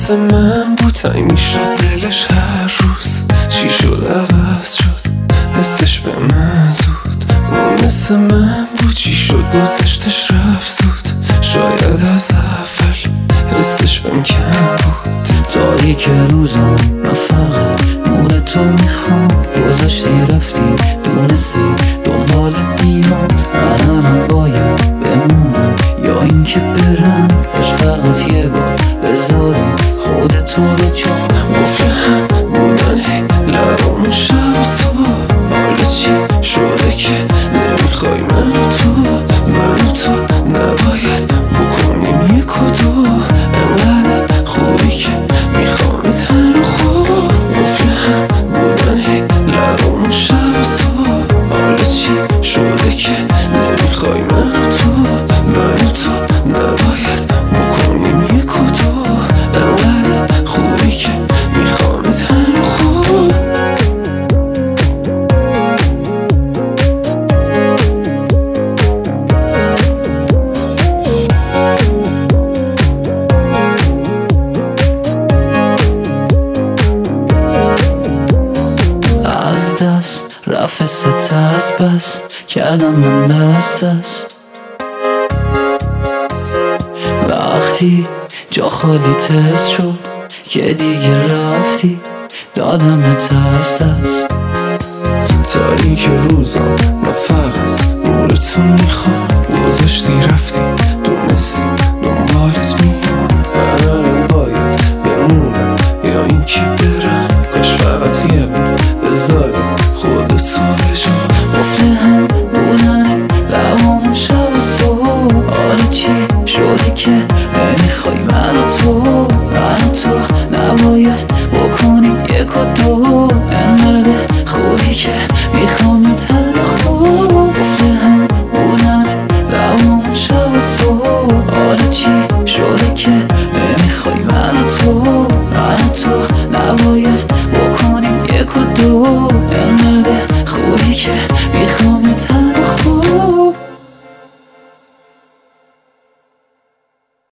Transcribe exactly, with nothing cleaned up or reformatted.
مثل من بود تایی میشد دلش هر روز. چی شد عوض شد حسش به من زود. اون مثل من بود چی شد گذشتش رفت زود. شاید از اول حسش بهم کم بود. تاریک روزم من فقط نور تو میخوام. گذشتی رفتی دونستی دنبالت میام. من الان باید بمونم یا اینکه برم. باش فقط یه بار بذاری خودتو به جام. گفتم بودن هی لبامون شب و صبح. حالا چی شده که نمیخوای من و تو من و تو نباید بکنیم یک و دو. انقدر خوبی که میخوامت هر خوب. گفتم بودن هی لبامون شب و صبح. حالا چی شده که نمیخوای من و تو من و تو نباید بکنیم یک و دو. انقدر خوبی که میخوامت هر خوب. از دست رفت ست از بس کردم من دست دست. وقتی جا خالی تست شد که دیگه رفتی دادم دست دست. تاریک روزم من فقط نور تو میخوام. گذاشتی رفتی دونستی